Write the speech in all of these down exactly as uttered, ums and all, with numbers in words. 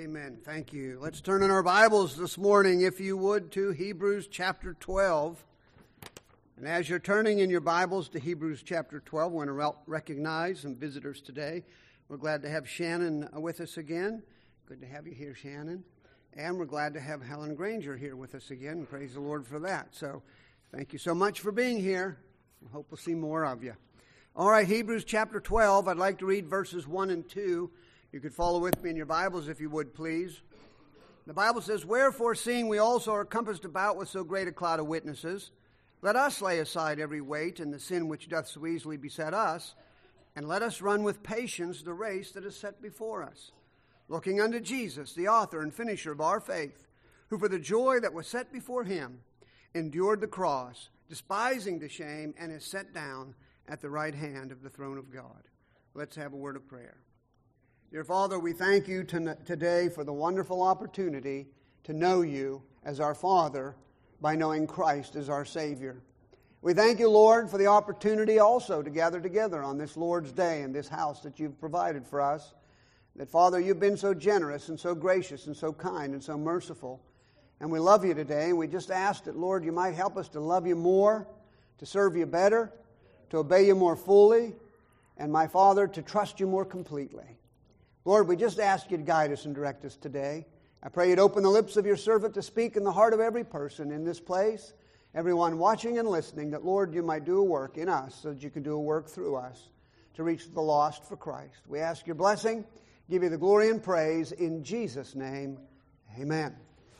Amen. Thank you. Let's turn in our Bibles this morning, if you would, to Hebrews chapter twelve. And as you're turning in your Bibles to Hebrews chapter twelve, we want to recognize some visitors today. We're glad to have Shannon with us again. Good to have you here, Shannon. And we're glad to have Helen Granger here with us again. Praise the Lord for that. So thank you so much for being here. I hope we'll see more of you. All right, Hebrews chapter twelve. I'd like to read verses one and two. You could follow with me in your Bibles if you would, please. The Bible says, "Wherefore, seeing we also are compassed about with so great a cloud of witnesses, let us lay aside every weight and the sin which doth so easily beset us, and let us run with patience the race that is set before us, looking unto Jesus, the author and finisher of our faith, who for the joy that was set before him endured the cross, despising the shame, and is set down at the right hand of the throne of God." Let's have a word of prayer. Dear Father, we thank you today for the wonderful opportunity to know you as our Father by knowing Christ as our Savior. We thank you, Lord, for the opportunity also to gather together on this Lord's Day in this house that you've provided for us. That, Father, you've been so generous and so gracious and so kind and so merciful. And we love you today, and we just ask that, Lord, you might help us to love you more, to serve you better, to obey you more fully, and, my Father, to trust you more completely. Lord, we just ask you to guide us and direct us today. I pray you'd open the lips of your servant to speak in the heart of every person in this place, everyone watching and listening, that, Lord, you might do a work in us so that you can do a work through us to reach the lost for Christ. We ask your blessing, give you the glory and praise in Jesus' name. Amen.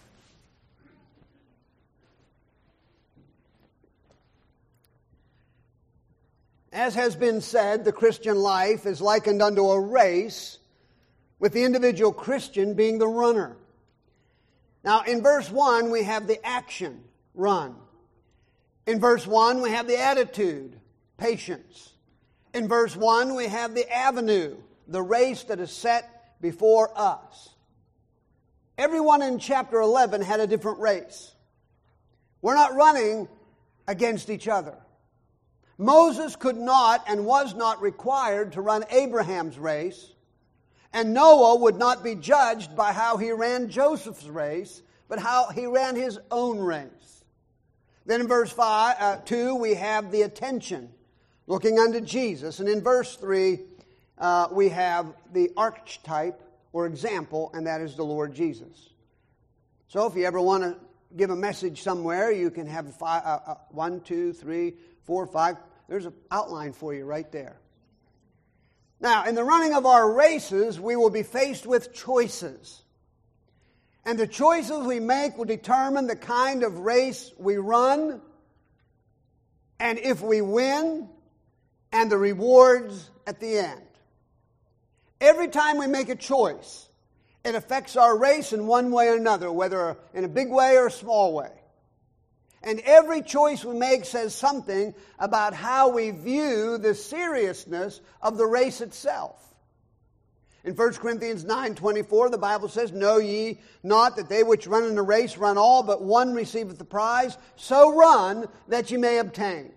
As has been said, the Christian life is likened unto a race, with the individual Christian being the runner. Now, in verse one, we have the action, run. In verse one, we have the attitude, patience. In verse one, we have the avenue, the race that is set before us. Everyone in chapter eleven had a different race. We're not running against each other. Moses could not and was not required to run Abraham's race. And Noah would not be judged by how he ran Joseph's race, but how he ran his own race. Then in verse five, uh, two, we have the attention, looking unto Jesus. And in verse three, uh, we have the archetype or example, and that is the Lord Jesus. So if you ever want to give a message somewhere, you can have five, uh, uh, one, two, three, four, five. There's an outline for you right there. Now, in the running of our races, we will be faced with choices. And the choices we make will determine the kind of race we run, and if we win, and the rewards at the end. Every time we make a choice, it affects our race in one way or another, whether in a big way or a small way. And every choice we make says something about how we view the seriousness of the race itself. In First Corinthians nine twenty-four, the Bible says, "Know ye not that they which run in a race run all, but one receiveth the prize? So run that ye may obtain."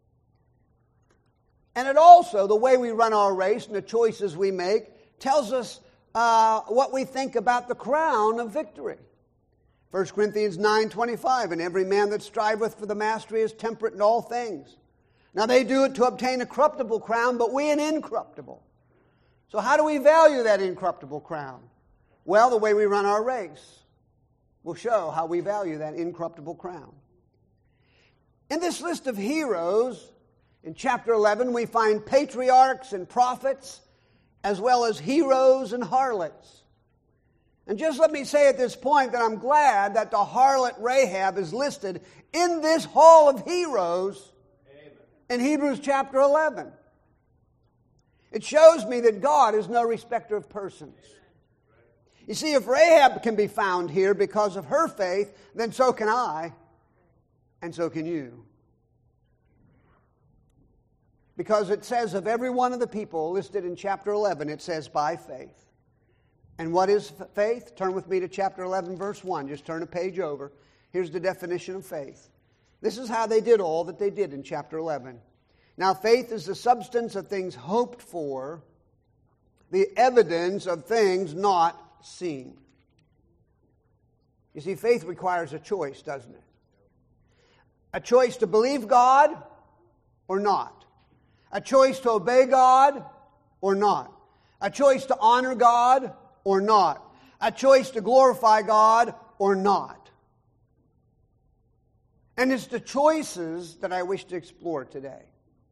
And it also, the way we run our race and the choices we make, tells us uh, what we think about the crown of victory. First Corinthians nine twenty-five, "And every man that striveth for the mastery is temperate in all things. Now they do it to obtain a corruptible crown, but we an incorruptible." So how do we value that incorruptible crown? Well, the way we run our race will show how we value that incorruptible crown. In this list of heroes, in chapter eleven, we find patriarchs and prophets, as well as heroes and harlots. And just let me say at this point that I'm glad that the harlot Rahab is listed in this hall of heroes in Hebrews chapter eleven. It shows me that God is no respecter of persons. You see, if Rahab can be found here because of her faith, then so can I, and so can you. Because it says of every one of the people listed in chapter eleven, it says by faith. And what is faith? Turn with me to chapter eleven, verse one. Just turn a page over. Here's the definition of faith. This is how they did all that they did in chapter eleven. "Now faith is the substance of things hoped for, the evidence of things not seen." You see, faith requires a choice, doesn't it? A choice to believe God or not. A choice to obey God or not. A choice to honor God or not. A choice to glorify God or not. And it's the choices that I wish to explore today.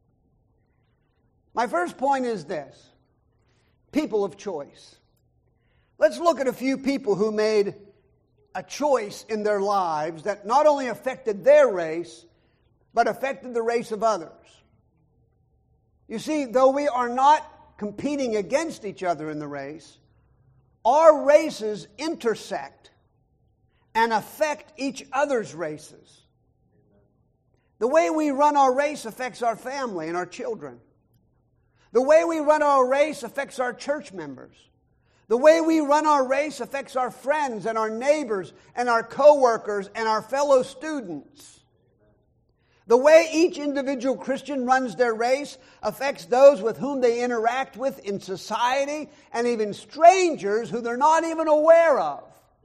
My first point is this: people of choice. Let's look at a few people who made a choice in their lives that not only affected their race, but affected the race of others. You see, though we are not competing against each other in the race, our races intersect and affect each other's races. The way we run our race affects our family and our children. The way we run our race affects our church members. The way we run our race affects our friends and our neighbors and our co-workers and our fellow students. The way each individual Christian runs their race affects those with whom they interact with in society and even strangers who they're not even aware of.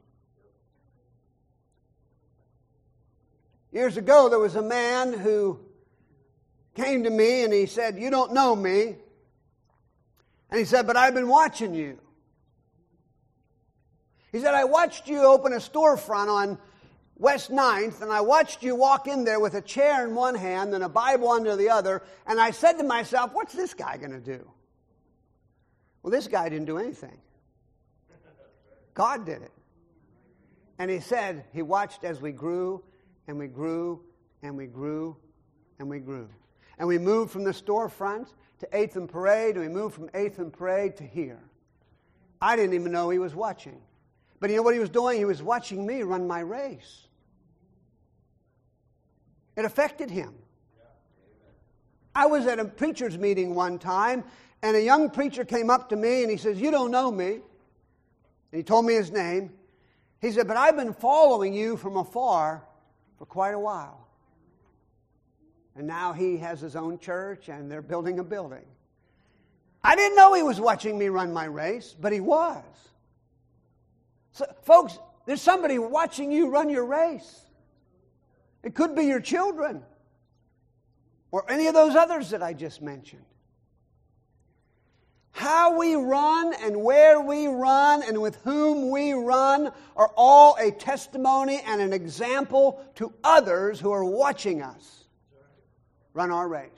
Years ago, there was a man who came to me and he said, "You don't know me." And he said, "But I've been watching you." He said, "I watched you open a storefront on West ninth, and I watched you walk in there with a chair in one hand and a Bible under the other, and I said to myself, what's this guy going to do?" Well, this guy didn't do anything. God did it. And he said he watched as we grew, and we grew, and we grew, and we grew. And we moved from the storefront to eighth and Parade, and we moved from eighth and Parade to here. I didn't even know he was watching. But you know what he was doing? He was watching me run my race. It affected him. I was at a preacher's meeting one time, and a young preacher came up to me, and he says, "You don't know me." And he told me his name. He said, "But I've been following you from afar for quite a while." And now he has his own church, and they're building a building. I didn't know he was watching me run my race, but he was. So, folks, there's somebody watching you run your race. It could be your children or any of those others that I just mentioned. How we run and where we run and with whom we run are all a testimony and an example to others who are watching us run our race.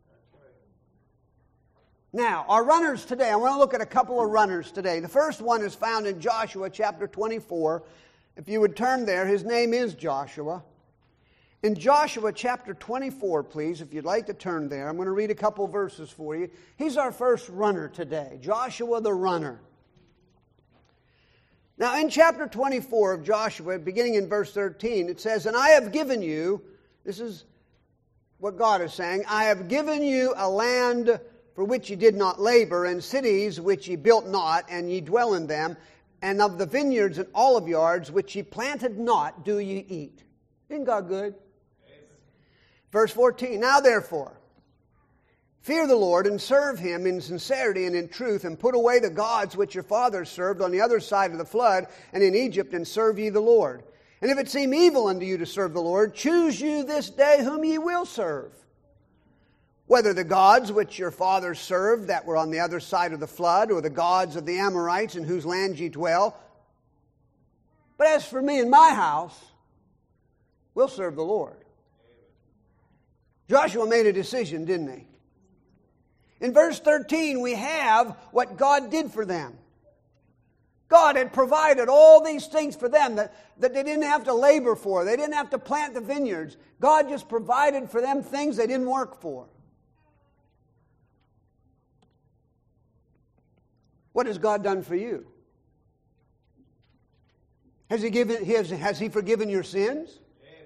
Now, our runners today, I want to look at a couple of runners today. The first one is found in Joshua chapter twenty-four. If you would turn there, his name is Joshua. In Joshua chapter twenty-four, please, if you'd like to turn there, I'm going to read a couple verses for you. He's our first runner today, Joshua the runner. Now, in chapter twenty-four of Joshua, beginning in verse thirteen, it says, "And I have given you," this is what God is saying, "I have given you a land for which ye did not labor, and cities which ye built not, and ye dwell in them, and of the vineyards and olive yards which ye planted not do ye eat." Isn't God good? Amen. Verse fourteen, "Now therefore, fear the Lord, and serve Him in sincerity and in truth, and put away the gods which your fathers served on the other side of the flood, and in Egypt, and serve ye the Lord. And if it seem evil unto you to serve the Lord, choose you this day whom ye will serve. Whether the gods which your fathers served that were on the other side of the flood, or the gods of the Amorites in whose land ye dwell. But as for me and my house, we'll serve the Lord." Joshua made a decision, didn't he? In verse thirteen, we have what God did for them. God had provided all these things for them that, that they didn't have to labor for. They didn't have to plant the vineyards. God just provided for them things they didn't work for. What has God done for you? Has He given? Has, has He forgiven your sins? Amen.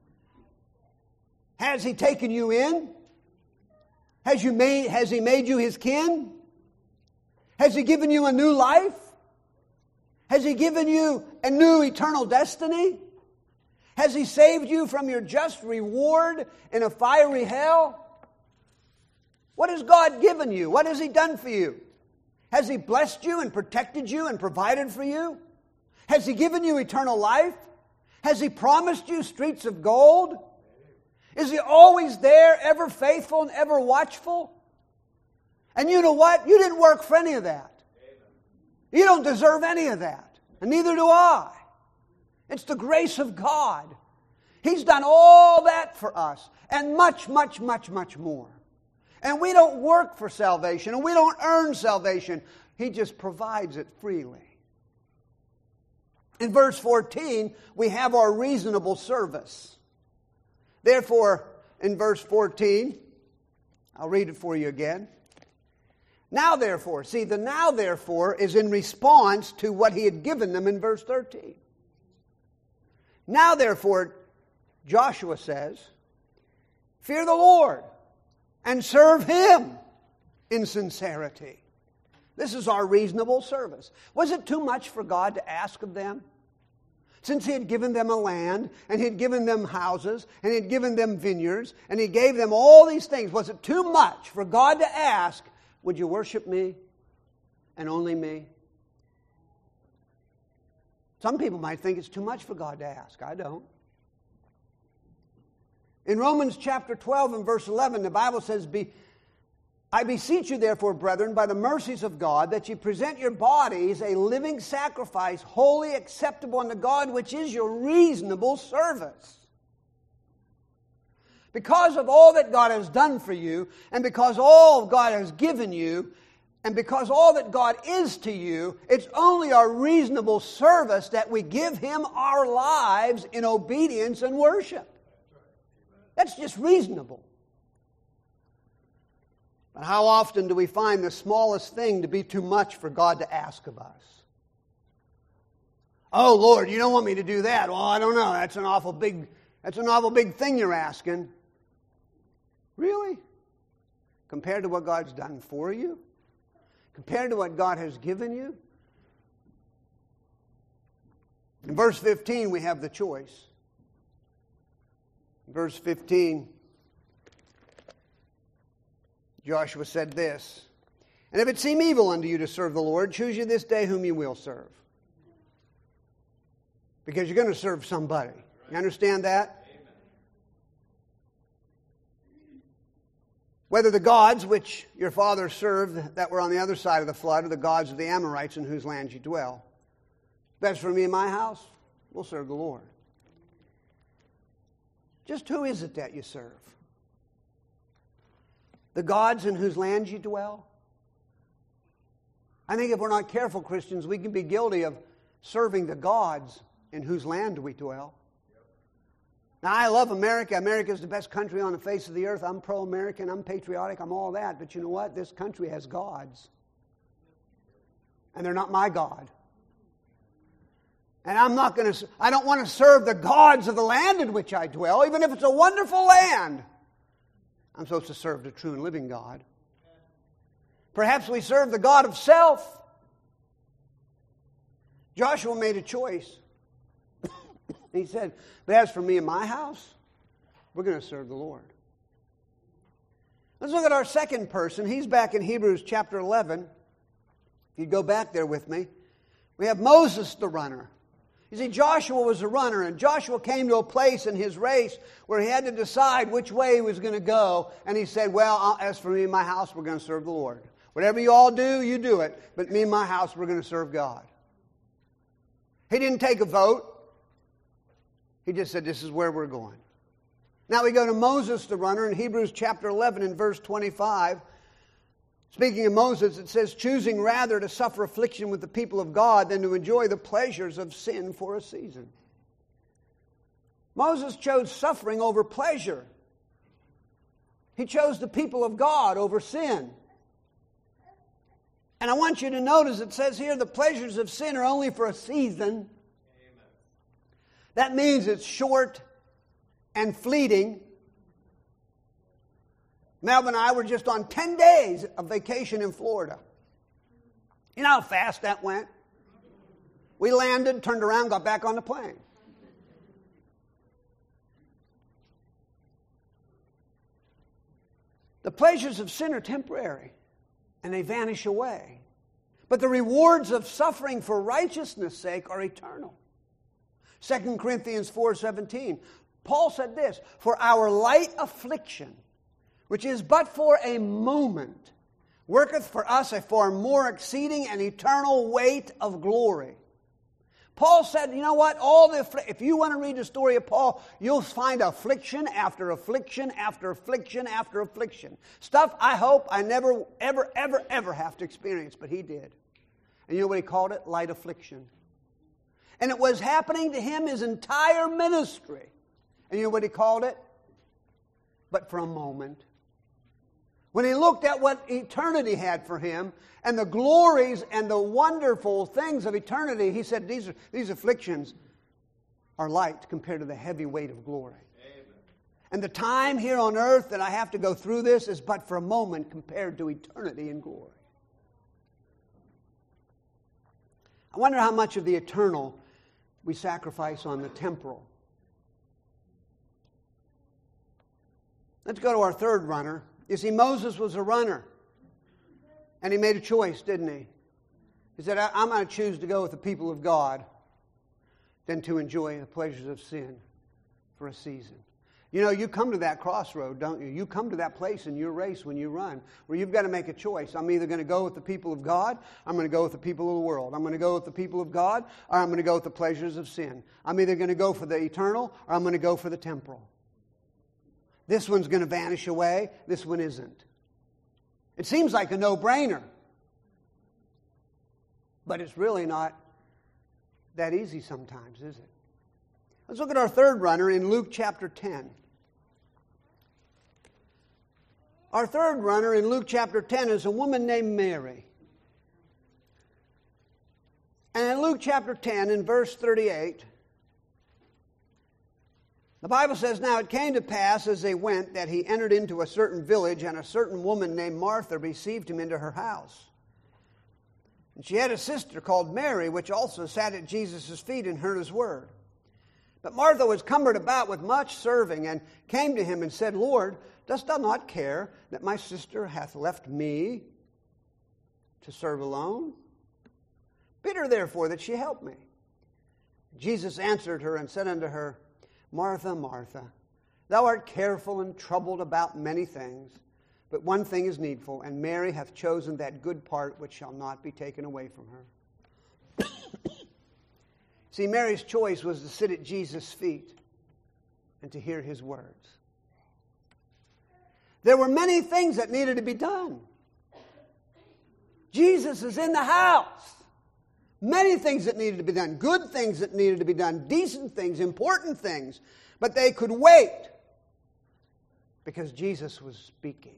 Has He taken you in? Has you made? Has He made you His kin? Has He given you a new life? Has He given you a new eternal destiny? Has He saved you from your just reward in a fiery hell? What has God given you? What has He done for you? Has He blessed you and protected you and provided for you? Has He given you eternal life? Has He promised you streets of gold? Is He always there, ever faithful and ever watchful? And you know what? You didn't work for any of that. You don't deserve any of that. And neither do I. It's the grace of God. He's done all that for us. And much, much, much, much more. And we don't work for salvation. And we don't earn salvation. He just provides it freely. In verse fourteen, we have our reasonable service. Therefore, in verse fourteen, I'll read it for you again. Now therefore, see, the now therefore is in response to what He had given them in verse thirteen. Now therefore, Joshua says, fear the Lord and serve Him in sincerity. This is our reasonable service. Was it too much for God to ask of them? Since He had given them a land, and He had given them houses, and He had given them vineyards, and He gave them all these things, was it too much for God to ask, would you worship me and only me? Some people might think it's too much for God to ask. I don't. In Romans chapter twelve and verse eleven, the Bible says, Be, I beseech you therefore, brethren, by the mercies of God, that you present your bodies a living sacrifice, wholly acceptable unto God, which is your reasonable service. Because of all that God has done for you, and because all God has given you, and because all that God is to you, it's only our reasonable service that we give Him our lives in obedience and worship. That's just reasonable. But how often do we find the smallest thing to be too much for God to ask of us? Oh, Lord, you don't want me to do that. Well, I don't know. That's an awful big, that's an awful big thing you're asking. Really? Compared to what God's done for you? Compared to what God has given you? In verse fifteen, we have the choice. In verse fifteen, Joshua said this, and if it seem evil unto you to serve the Lord, choose you this day whom you will serve. Because you're going to serve somebody. You understand that? Amen. Whether the gods which your fathers served that were on the other side of the flood, or the gods of the Amorites in whose land you dwell. As for me and my house, we'll serve the Lord. Just who is it that you serve? The gods in whose land you dwell? I think if we're not careful, Christians, we can be guilty of serving the gods in whose land we dwell. Now, I love America. America is the best country on the face of the earth. I'm pro-American. I'm patriotic. I'm all that. But you know what? This country has gods. And they're not my God. And I'm not going to, I don't want to serve the gods of the land in which I dwell, even if it's a wonderful land. I'm supposed to serve the true and living God. Perhaps we serve the God of self. Joshua made a choice. He said, but as for me and my house, we're going to serve the Lord. Let's look at our second person. He's back in Hebrews chapter eleven. If you go back there with me, we have Moses the runner. You see, Joshua was a runner, and Joshua came to a place in his race where he had to decide which way he was going to go. And he said, well, as for me and my house, we're going to serve the Lord. Whatever you all do, you do it. But me and my house, we're going to serve God. He didn't take a vote. He just said, this is where we're going. Now we go to Moses the runner in Hebrews chapter eleven and verse twenty-five. Speaking of Moses, it says, choosing rather to suffer affliction with the people of God than to enjoy the pleasures of sin for a season. Moses chose suffering over pleasure. He chose the people of God over sin. And I want you to notice it says here the pleasures of sin are only for a season. Amen. That means it's short and fleeting. Melvin and I were just on ten days of vacation in Florida. You know how fast that went? We landed, turned around, got back on the plane. The pleasures of sin are temporary, and they vanish away. But the rewards of suffering for righteousness' sake are eternal. Second Corinthians four seventeen. Paul said this, "For our light affliction, which is but for a moment, worketh for us a far more exceeding and eternal weight of glory." Paul said, you know what? All the if you want to read the story of Paul, you'll find affliction after affliction after affliction after affliction. Stuff I hope I never, ever, ever, ever have to experience, but he did. And you know what he called it? Light affliction. And it was happening to him his entire ministry. And you know what he called it? But for a moment. When he looked at what eternity had for him and the glories and the wonderful things of eternity, he said, these, are, these afflictions are light compared to the heavy weight of glory. Amen. And the time here on earth that I have to go through this is but for a moment compared to eternity in glory. I wonder how much of the eternal we sacrifice on the temporal. Let's go to our third runner. You see, Moses was a runner. And he made a choice, didn't he? He said, I'm going to choose to go with the people of God than to enjoy the pleasures of sin for a season. You know, you come to that crossroad, don't you? You come to that place in your race when you run where you've got to make a choice. I'm either going to go with the people of God, I'm going to go with the people of the world. I'm going to go with the people of God, or I'm going to go with the pleasures of sin. I'm either going to go for the eternal, or I'm going to go for the temporal. This one's going to vanish away. This one isn't. It seems like a no-brainer. But it's really not that easy sometimes, is it? Let's look at our third runner in Luke chapter ten. Our third runner in Luke chapter ten is a woman named Mary. And in Luke chapter ten, in verse thirty-eight, the Bible says, "Now it came to pass as they went that he entered into a certain village, and a certain woman named Martha received him into her house. And she had a sister called Mary, which also sat at Jesus' feet and heard his word. But Martha was cumbered about with much serving, and came to him and said, Lord, dost thou not care that my sister hath left me to serve alone? Bid her therefore that she help me. Jesus answered her and said unto her, Martha, Martha, thou art careful and troubled about many things, but one thing is needful, and Mary hath chosen that good part which shall not be taken away from her." See, Mary's choice was to sit at Jesus' feet and to hear his words. There were many things that needed to be done. Jesus is in the house. Many things that needed to be done, good things that needed to be done, decent things, important things. But they could wait because Jesus was speaking.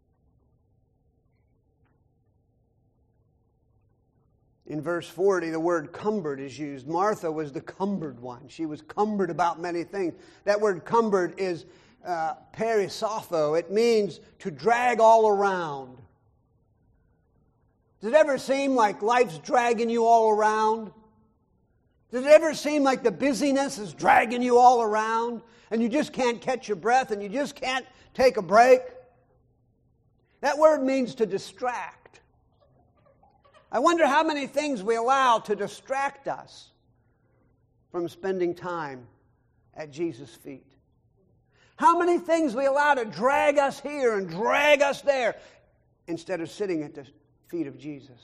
In verse forty, the word cumbered is used. Martha was the cumbered one. She was cumbered about many things. That word cumbered is uh, perisopho. It means to drag all around. Does it ever seem like life's dragging you all around? Does it ever seem like the busyness is dragging you all around and you just can't catch your breath and you just can't take a break? That word means to distract. I wonder how many things we allow to distract us from spending time at Jesus' feet. How many things we allow to drag us here and drag us there instead of sitting at the feet of Jesus.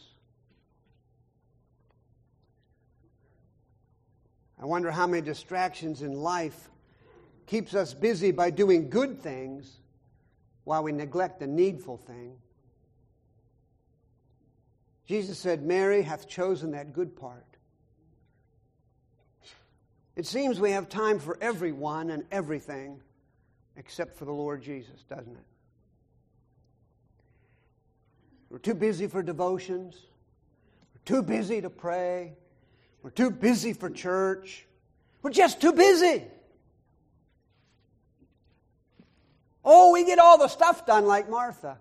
I wonder how many distractions in life keeps us busy by doing good things while we neglect the needful thing. Jesus said, Mary hath chosen that good part. It seems we have time for everyone and everything except for the Lord Jesus, doesn't it? We're too busy for devotions. We're too busy to pray. We're too busy for church. We're just too busy. Oh, we get all the stuff done like Martha.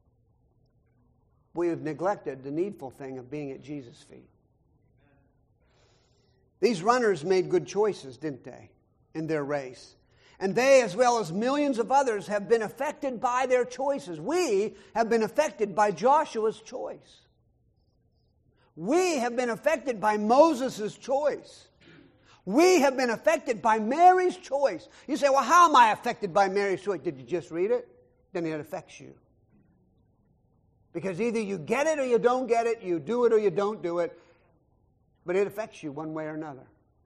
We have neglected the needful thing of being at Jesus' feet. These runners made good choices, didn't they, in their race? And they, as well as millions of others, have been affected by their choices. We have been affected by Joshua's choice. We have been affected by Moses' choice. We have been affected by Mary's choice. You say, well, how am I affected by Mary's choice? Did you just read it? Then it affects you. Because either you get it or you don't get it, you do it or you don't do it, but it affects you one way or another.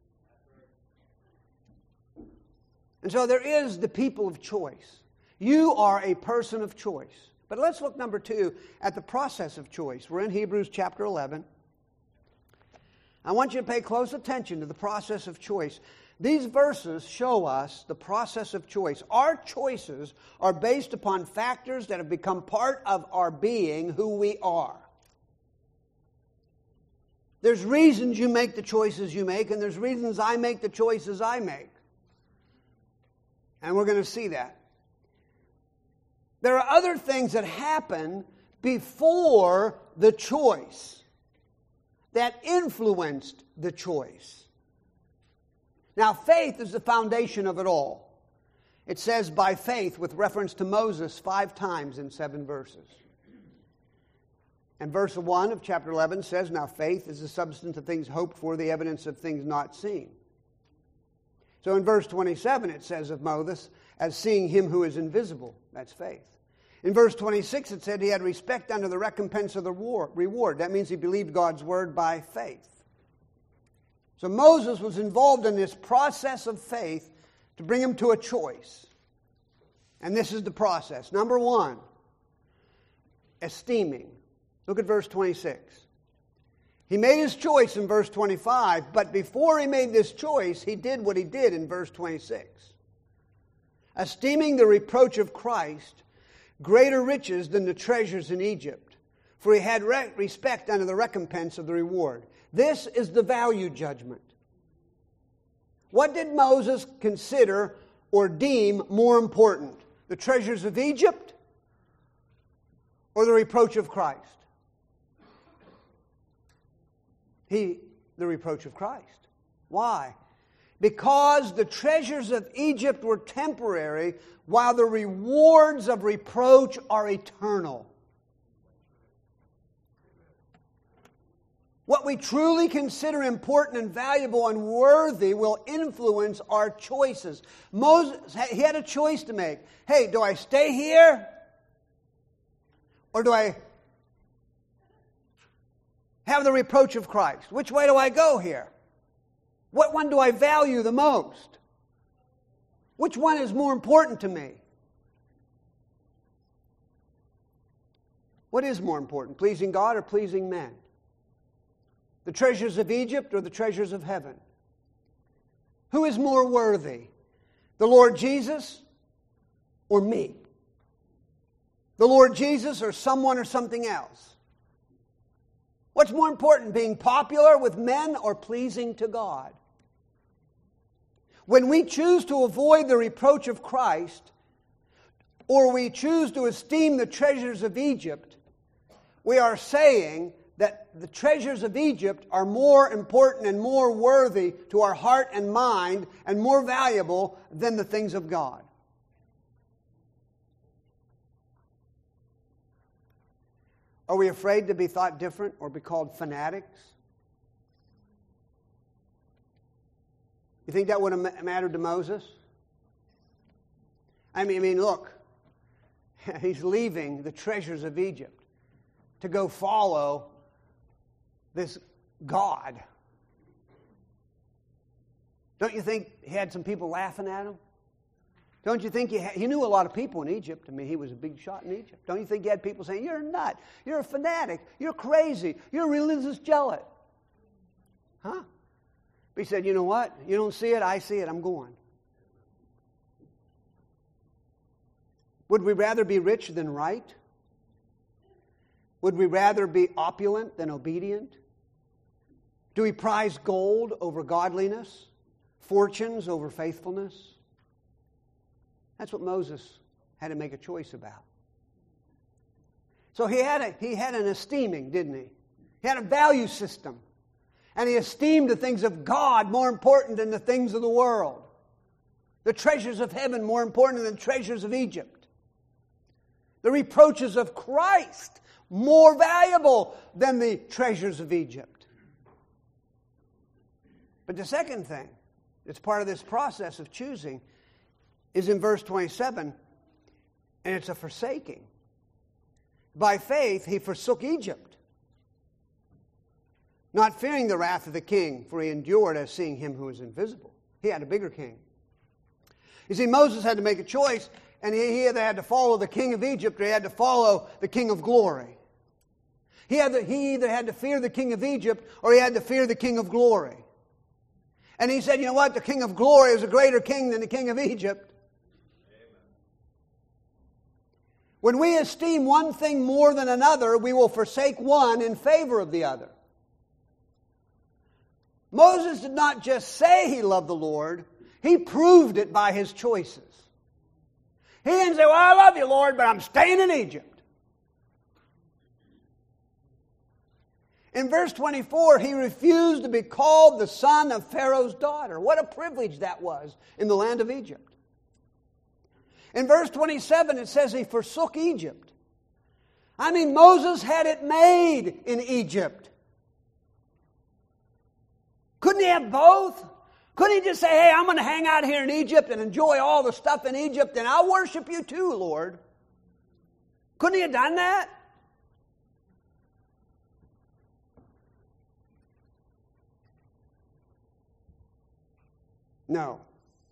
And so there is the people of choice. You are a person of choice. But let's look, number two, at the process of choice. We're in Hebrews chapter eleven. I want you to pay close attention to the process of choice. These verses show us the process of choice. Our choices are based upon factors that have become part of our being, who we are. There's reasons you make the choices you make, and there's reasons I make the choices I make. And we're going to see that. There are other things that happen before the choice that influenced the choice. Now, faith is the foundation of it all. It says by faith with reference to Moses five times in seven verses. And verse one of chapter eleven says, now faith is the substance of things hoped for, the evidence of things not seen. So in verse twenty-seven it says of Moses, as seeing him who is invisible. That's faith. In verse twenty-six it said he had respect unto the recompense of the reward. That means he believed God's word by faith. So Moses was involved in this process of faith to bring him to a choice. And this is the process. Number one, esteeming. Look at verse twenty-six. He made his choice in verse twenty-five, but before he made this choice, he did what he did in verse twenty-six. Esteeming the reproach of Christ greater riches than the treasures in Egypt, for he had re- respect unto the recompense of the reward. This is the value judgment. What did Moses consider or deem more important? The treasures of Egypt or the reproach of Christ? He, the reproach of Christ. Why? Because the treasures of Egypt were temporary, while the rewards of reproach are eternal. What we truly consider important and valuable and worthy will influence our choices. Moses, he had a choice to make. Hey, do I stay here? Or do I have the reproach of Christ? Which way do I go here? What one do I value the most? Which one is more important to me? What is more important, pleasing God or pleasing men? The treasures of Egypt or the treasures of heaven? Who is more worthy? The Lord Jesus or me? The Lord Jesus or someone or something else? What's more important, being popular with men or pleasing to God? When we choose to avoid the reproach of Christ, or we choose to esteem the treasures of Egypt, we are saying that the treasures of Egypt are more important and more worthy to our heart and mind and more valuable than the things of God. Are we afraid to be thought different or be called fanatics? You think that would have mattered to Moses? I mean, I mean, look, he's leaving the treasures of Egypt to go follow this God. Don't you think he had some people laughing at him? Don't you think he, had, he knew a lot of people in Egypt? I mean, he was a big shot in Egypt. Don't you think he had people saying, you're a nut, you're a fanatic, you're crazy, you're a religious zealot? Huh? But he said, you know what? You don't see it, I see it, I'm going. Would we rather be rich than right? Would we rather be opulent than obedient? Do we prize gold over godliness? Fortunes over faithfulness? That's what Moses had to make a choice about. So he had a, he had an esteeming, didn't he? He had a value system. And he esteemed the things of God more important than the things of the world. The treasures of heaven more important than the treasures of Egypt. The reproaches of Christ more valuable than the treasures of Egypt. But the second thing, it's part of this process of choosing, is in verse twenty-seven, and it's a forsaking. By faith he forsook Egypt, not fearing the wrath of the king, for he endured as seeing him who is invisible. He had a bigger king. You see, Moses had to make a choice, and he, he either had to follow the king of Egypt or he had to follow the king of glory. He, had to, he either had to fear the king of Egypt or he had to fear the king of glory. And he said, you know what? The king of glory is a greater king than the king of Egypt. Amen. When we esteem one thing more than another, we will forsake one in favor of the other. Moses did not just say he loved the Lord, he proved it by his choices. He didn't say, well, I love you, Lord, but I'm staying in Egypt. In verse twenty-four, he refused to be called the son of Pharaoh's daughter. What a privilege that was in the land of Egypt. In verse twenty-seven, it says he forsook Egypt. I mean, Moses had it made in Egypt. Couldn't he have both? Couldn't he just say, hey, I'm going to hang out here in Egypt and enjoy all the stuff in Egypt, and I'll worship you too, Lord? Couldn't he have done that? No.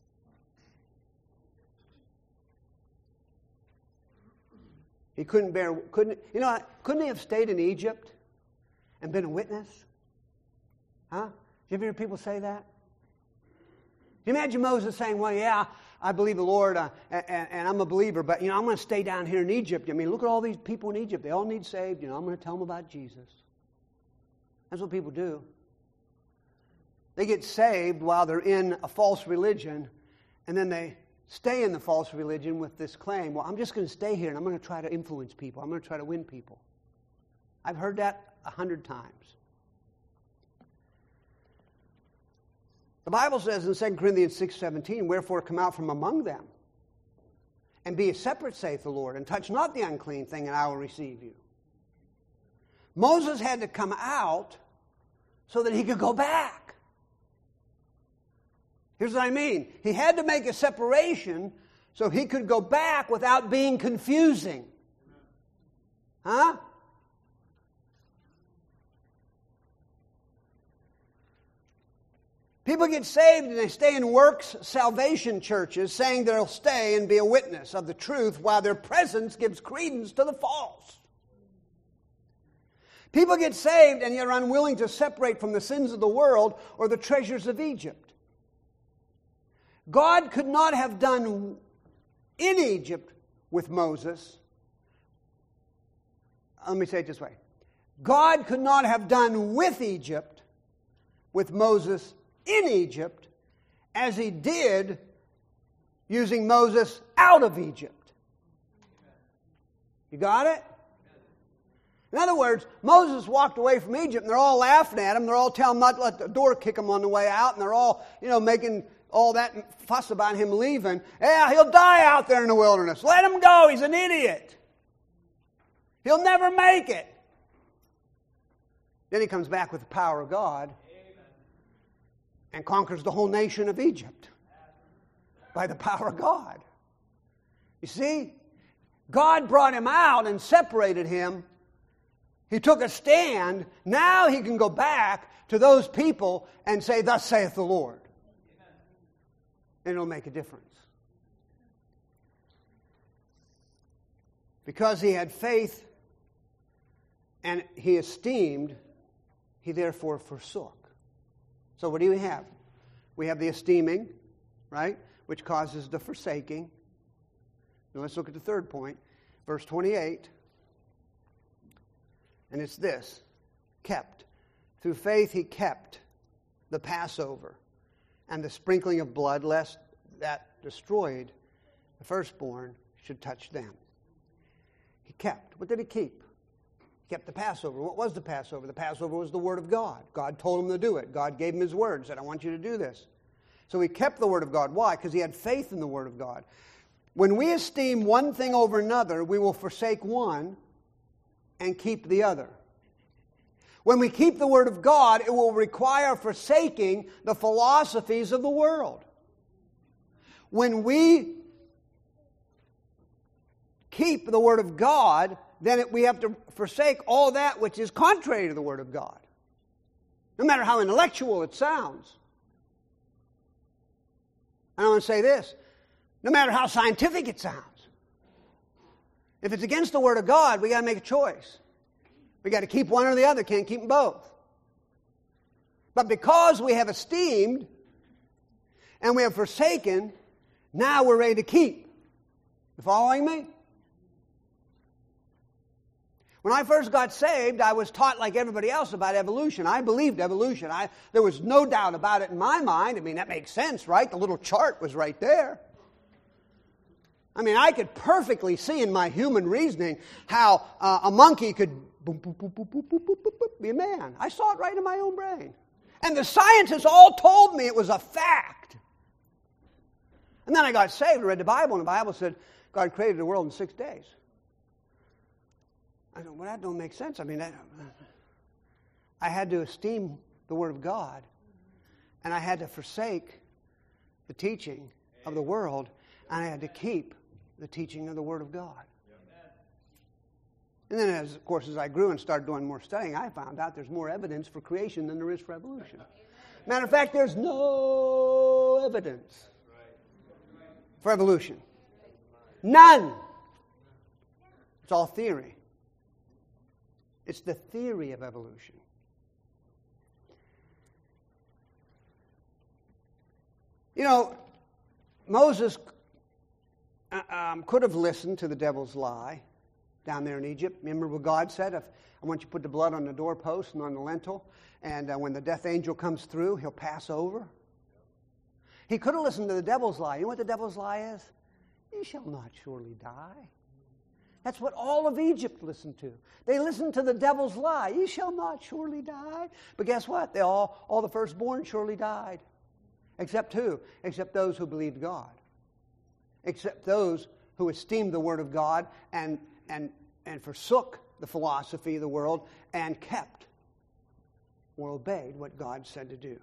He couldn't bear, couldn't, you know, couldn't he have stayed in Egypt and been a witness? Huh? Do you ever hear people say that? Do you imagine Moses saying, well, yeah, I believe the Lord uh, and, and I'm a believer, but, you know, I'm going to stay down here in Egypt. I mean, look at all these people in Egypt. They all need saved. You know, I'm going to tell them about Jesus. That's what people do. They get saved while they're in a false religion, and then they stay in the false religion with this claim, well, I'm just going to stay here and I'm going to try to influence people. I'm going to try to win people. I've heard that a hundred times. The Bible says in Second Corinthians six seventeen, wherefore come out from among them, and be separate, saith the Lord, and touch not the unclean thing, and I will receive you. Moses had to come out so that he could go back. Here's what I mean. He had to make a separation so he could go back without being confusing. Huh? People get saved and they stay in works salvation churches saying they'll stay and be a witness of the truth while their presence gives credence to the false. People get saved and yet are unwilling to separate from the sins of the world or the treasures of Egypt. God could not have done in Egypt with Moses. Let me say it this way. God could not have done with Egypt, with Moses in Egypt, as he did using Moses out of Egypt. You got it? In other words, Moses walked away from Egypt and they're all laughing at him. They're all telling him not to let the door kick him on the way out. And they're all, you know, making all that fuss about him leaving. Yeah, he'll die out there in the wilderness. Let him go. He's an idiot. He'll never make it. Then he comes back with the power of God and conquers the whole nation of Egypt by the power of God. You see, God brought him out and separated him. He took a stand. Now he can go back to those people and say, thus saith the Lord. And it'll make a difference. Because he had faith and he esteemed, he therefore forsook. So what do we have? We have the esteeming, right, which causes the forsaking. Now let's look at the third point, verse twenty-eight. And it's this, kept. Through faith he kept the Passover and the sprinkling of blood, lest that destroyed the firstborn should touch them. He kept. What did he keep? He kept the Passover. What was the Passover? The Passover was the Word of God. God told him to do it. God gave him his word, said, I want you to do this. So he kept the Word of God. Why? Because he had faith in the Word of God. When we esteem one thing over another, we will forsake one and keep the other. When we keep the Word of God, it will require forsaking the philosophies of the world. When we keep the Word of God, then it, we have to forsake all that which is contrary to the Word of God. No matter how intellectual it sounds. And I want to say this. No matter how scientific it sounds. If it's against the Word of God, we got to make a choice. We got to keep one or the other. Can't keep them both. But because we have esteemed and we have forsaken, now we're ready to keep. You following me? When I first got saved, I was taught like everybody else about evolution. I believed evolution. I, there was no doubt about it in my mind. I mean, that makes sense, right? The little chart was right there. I mean, I could perfectly see in my human reasoning how uh, a monkey could boom, boom, boom, boom, boom, boom, boom, boom, boom, be a man. I saw it right in my own brain. And the scientists all told me it was a fact. And then I got saved and read the Bible, and the Bible said God created the world in six days. I don't, well, that don't make sense. I mean, that, I had to esteem the Word of God, and I had to forsake the teaching of the world, and I had to keep the teaching of the Word of God. And then, as of course, as I grew and started doing more studying, I found out there's more evidence for creation than there is for evolution. Matter of fact, there's no evidence for evolution. None. It's all theory. It's the theory of evolution. You know, Moses um, could have listened to the devil's lie down there in Egypt. Remember what God said? If I want you to put the blood on the doorpost and on the lintel, and uh, when the death angel comes through, he'll pass over. He could have listened to the devil's lie. You know what the devil's lie is? You shall not surely die. That's what all of Egypt listened to. They listened to the devil's lie. You shall not surely die. But guess what? They all, all the firstborn surely died. Except who? Except those who believed God. Except those who esteemed the Word of God and, and, and forsook the philosophy of the world and kept or obeyed what God said to do.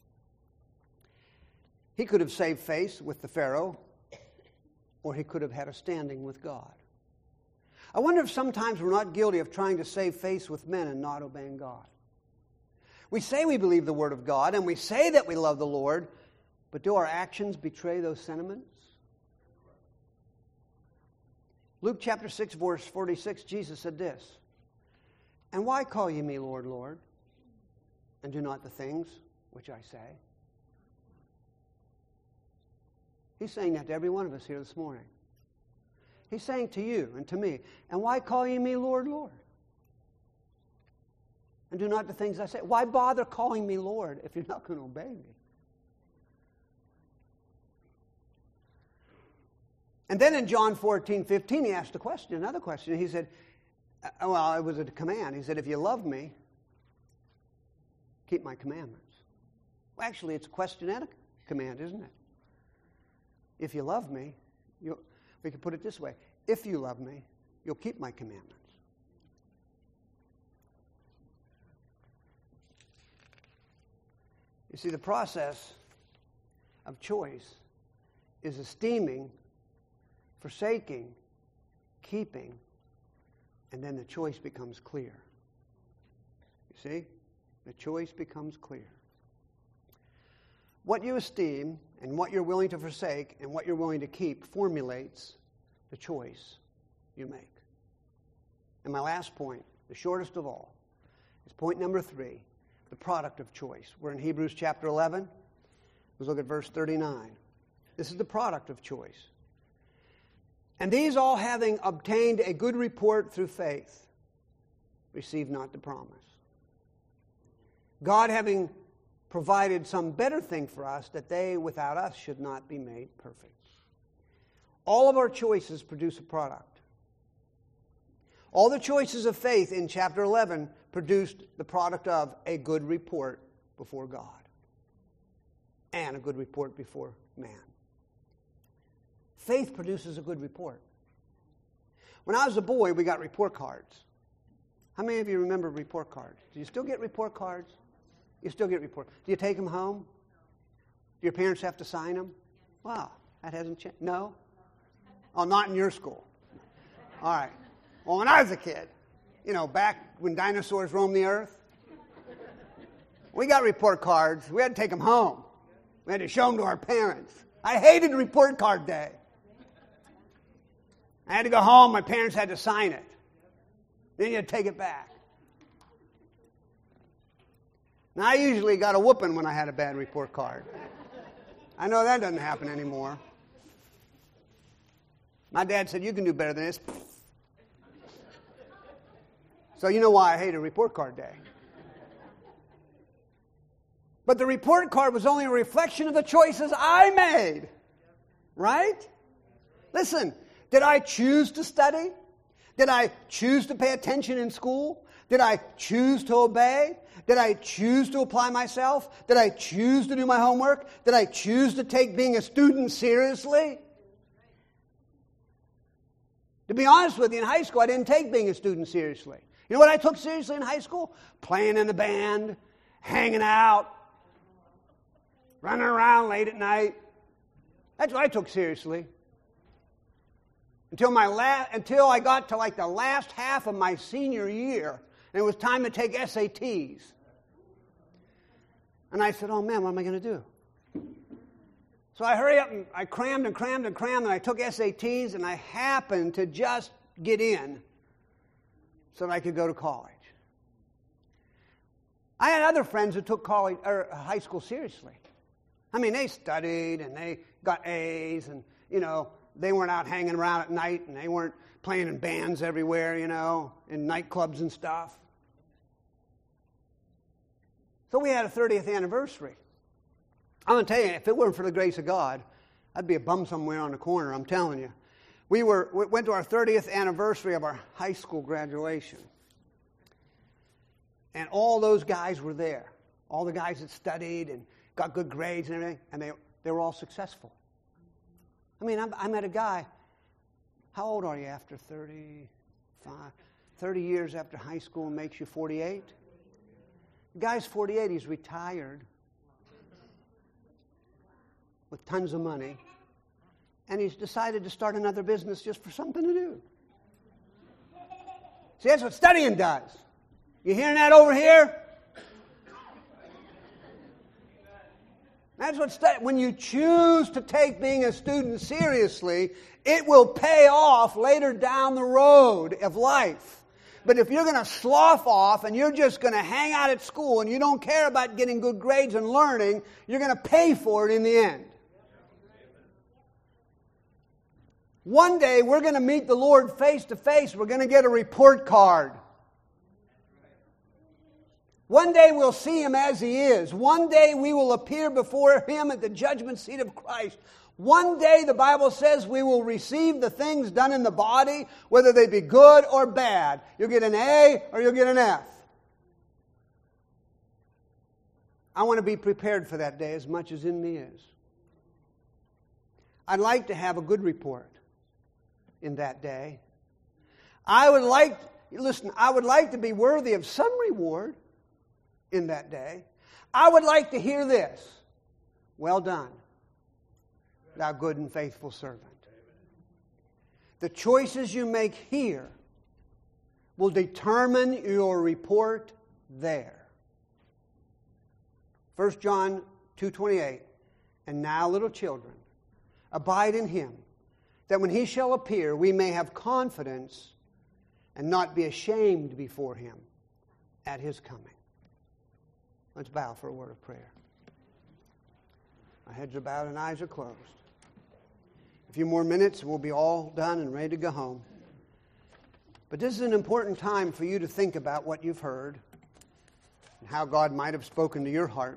He could have saved face with the Pharaoh, or he could have had a standing with God. I wonder if sometimes we're not guilty of trying to save face with men and not obeying God. We say we believe the Word of God, and we say that we love the Lord, but do our actions betray those sentiments? Luke chapter six, verse forty-six, Jesus said this, "And why call ye me Lord, Lord, and do not the things which I say?" He's saying that to every one of us here this morning. He's saying to you and to me, "And why call ye me Lord, Lord? And do not the things I say?" Why bother calling me Lord if you're not going to obey me? And then in John fourteen, fifteen, he asked a question, another question. He said, well, it was a command. He said, "If you love me, keep my commandments." Well, actually, it's a question and a command, isn't it? If you love me, you'll... We can put it this way. If you love me, you'll keep my commandments. You see, the process of choice is esteeming, forsaking, keeping, and then the choice becomes clear. You see? The choice becomes clear. What you esteem and what you're willing to forsake and what you're willing to keep formulates the choice you make. And my last point, the shortest of all, is point number three, the product of choice. We're in Hebrews chapter eleven. Let's look at verse thirty-nine. This is the product of choice. "And these all having obtained a good report through faith, receive not the promise. God having provided some better thing for us, that they without us should not be made perfect." All of our choices produce a product. All the choices of faith in chapter eleven produced the product of a good report before God and a good report before man. Faith produces a good report. When I was a boy, we got report cards. How How many of you remember report cards? Do you still get report cards? You still get report. Do you take them home? Do your parents have to sign them? Wow, that hasn't changed. No? Oh, not in your school. All right. Well, when I was a kid, you know, back when dinosaurs roamed the earth, we got report cards. We had to take them home. We had to show them to our parents. I hated report card day. I had to go home. My parents had to sign it. Then you had to take it back. Now, I usually got a whooping when I had a bad report card. I know that doesn't happen anymore. My dad said, you can do better than this. So you know why I hated report card day. But the report card was only a reflection of the choices I made. Right? Listen, did I choose to study? Did I choose to pay attention in school? Did I choose to obey? Did I choose to apply myself? Did I choose to do my homework? Did I choose to take being a student seriously? To be honest with you, in high school, I didn't take being a student seriously. You know what I took seriously in high school? Playing in the band, hanging out, running around late at night. That's what I took seriously. Until my la- until I got to like the last half of my senior year, and it was time to take S A Ts. And I said, oh man, what am I going to do? So I hurry up and I crammed and crammed and crammed, and I took S A Ts, and I happened to just get in so that I could go to college. I had other friends who took college or high school seriously. I mean, they studied and they got A's, and you know, they weren't out hanging around at night, and they weren't playing in bands everywhere, you know, in nightclubs and stuff. So we had a thirtieth anniversary. I'm going to tell you, if it weren't for the grace of God, I'd be a bum somewhere on the corner, I'm telling you. We were we went to our thirtieth anniversary of our high school graduation. And all those guys were there. All the guys that studied and got good grades and everything, and they, they were all successful. I mean, I'm, I met a guy, how old are you after thirty-five? thirty years after high school makes you forty-eight? The guy's forty-eight, he's retired with tons of money, and he's decided to start another business just for something to do. See, that's what studying does. You hearing that over here? That's what stu- when you choose to take being a student seriously, it will pay off later down the road of life. But if you're going to slough off and you're just going to hang out at school and you don't care about getting good grades and learning, you're going to pay for it in the end. One day we're going to meet the Lord face to face. We're going to get a report card. One day we'll see Him as He is. One day we will appear before Him at the judgment seat of Christ. One day the Bible says we will receive the things done in the body, whether they be good or bad. You'll get an A or you'll get an F. I want to be prepared for that day as much as in me is. I'd like to have a good report in that day. I would like, listen, I would like to be worthy of some reward in that day. I would like to hear this. Well done, thou good and faithful servant. The choices you make here will determine your report there. First John two twenty-eight, and now, little children, abide in Him, that when He shall appear, we may have confidence and not be ashamed before Him at His coming. Let's bow for a word of prayer. Our heads are bowed and eyes are closed. A few more minutes and we'll be all done and ready to go home. But this is an important time for you to think about what you've heard and how God might have spoken to your heart.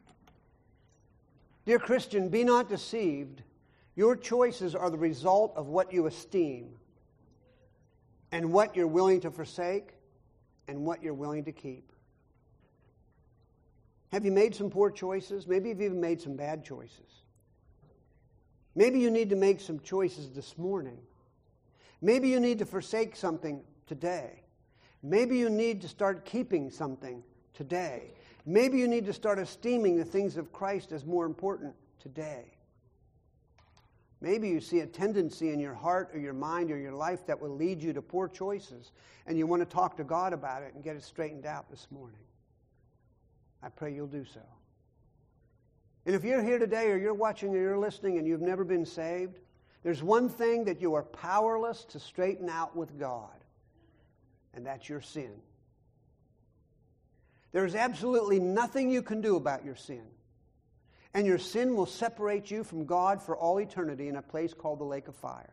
Dear Christian, be not deceived. Your choices are the result of what you esteem and what you're willing to forsake and what you're willing to keep. Have you made some poor choices? Maybe you've even made some bad choices. Maybe you need to make some choices this morning. Maybe you need to forsake something today. Maybe you need to start keeping something today. Maybe you need to start esteeming the things of Christ as more important today. Maybe you see a tendency in your heart or your mind or your life that will lead you to poor choices, and you want to talk to God about it and get it straightened out this morning. I pray you'll do so. And if you're here today or you're watching or you're listening and you've never been saved, there's one thing that you are powerless to straighten out with God, and that's your sin. There's absolutely nothing you can do about your sin. And your sin will separate you from God for all eternity in a place called the lake of fire.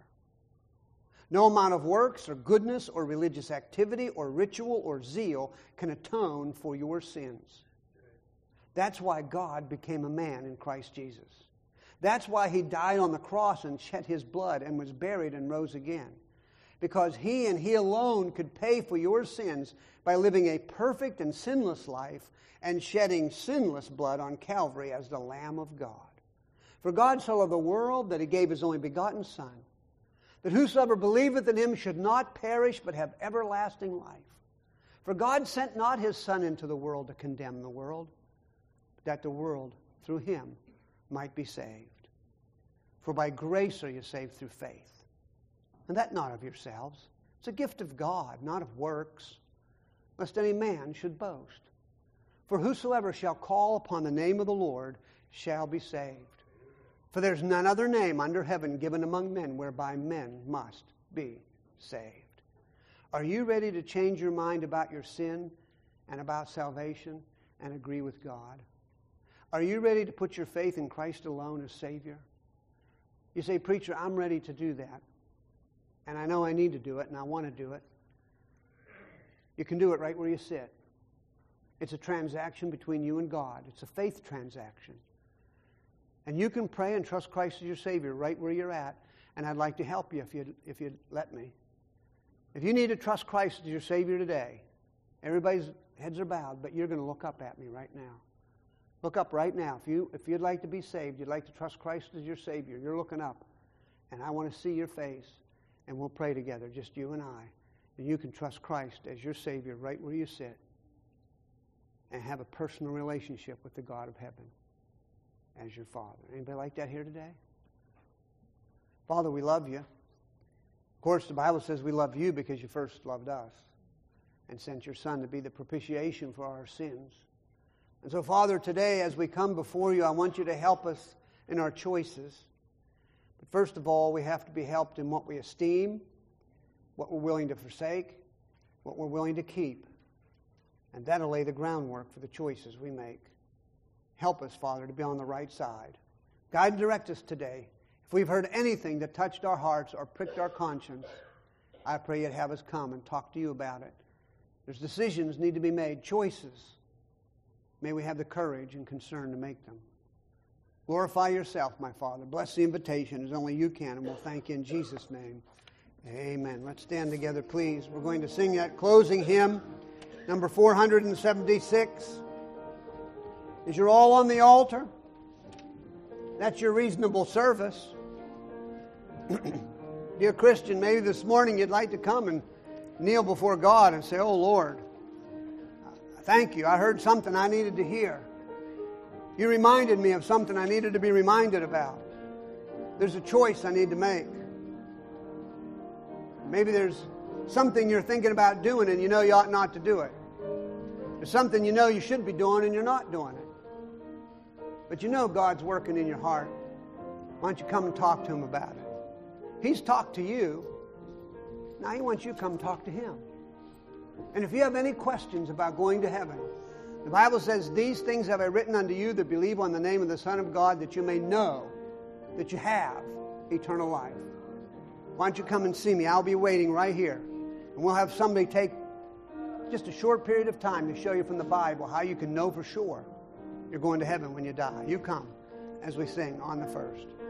No amount of works or goodness or religious activity or ritual or zeal can atone for your sins. That's why God became a man in Christ Jesus. That's why He died on the cross and shed His blood and was buried and rose again. Because He and He alone could pay for your sins by living a perfect and sinless life and shedding sinless blood on Calvary as the Lamb of God. For God so loved the world that He gave His only begotten Son, that whosoever believeth in Him should not perish but have everlasting life. For God sent not His Son into the world to condemn the world, but that the world through Him might be saved. For by grace are you saved through faith. And that not of yourselves. It's a gift of God, not of works, lest any man should boast. For whosoever shall call upon the name of the Lord shall be saved. For there's none other name under heaven given among men whereby men must be saved. Are you ready to change your mind about your sin and about salvation and agree with God? Are you ready to put your faith in Christ alone as Savior? You say, preacher, I'm ready to do that. And I know I need to do it, and I want to do it. You can do it right where you sit. It's a transaction between you and God. It's a faith transaction. And you can pray and trust Christ as your Savior right where you're at. And I'd like to help you if you'd, if you'd let me. If you need to trust Christ as your Savior today, everybody's heads are bowed, but you're going to look up at me right now. Look up right now. If, you, if you'd like to be saved, you'd like to trust Christ as your Savior, you're looking up. And I want to see your face. And we'll pray together, just you and I. And you can trust Christ as your Savior right where you sit. And have a personal relationship with the God of heaven as your Father. Anybody like that here today? Father, we love you. Of course, the Bible says we love you because you first loved us and sent your Son to be the propitiation for our sins. And so, Father, today as we come before you, I want you to help us in our choices. But first of all, we have to be helped in what we esteem, what we're willing to forsake, what we're willing to keep. And that'll lay the groundwork for the choices we make. Help us, Father, to be on the right side. Guide and direct us today. If we've heard anything that touched our hearts or pricked our conscience, I pray you'd have us come and talk to you about it. There's decisions need to be made, choices. May we have the courage and concern to make them. Glorify yourself, my Father. Bless the invitation as only you can, and we'll thank you in Jesus' name. Amen. Let's stand together, please. We're going to sing that closing hymn. Number four hundred seventy-six. As you're all on the altar, that's your reasonable service. Dear Christian, maybe this morning you'd like to come and kneel before God and say, oh Lord, thank you. I heard something I needed to hear. You reminded me of something I needed to be reminded about. There's a choice I need to make. Maybe there's something you're thinking about doing and you know you ought not to do it. There's something you know you should be doing and you're not doing it. But you know God's working in your heart. Why don't you come and talk to Him about it? He's talked to you. Now He wants you to come talk to Him. And if you have any questions about going to heaven, the Bible says, these things have I written unto you that believe on the name of the Son of God, that you may know that you have eternal life. Why don't you come and see me? I'll be waiting right here. And we'll have somebody take just a short period of time to show you from the Bible how you can know for sure you're going to heaven when you die. You come as we sing on the first.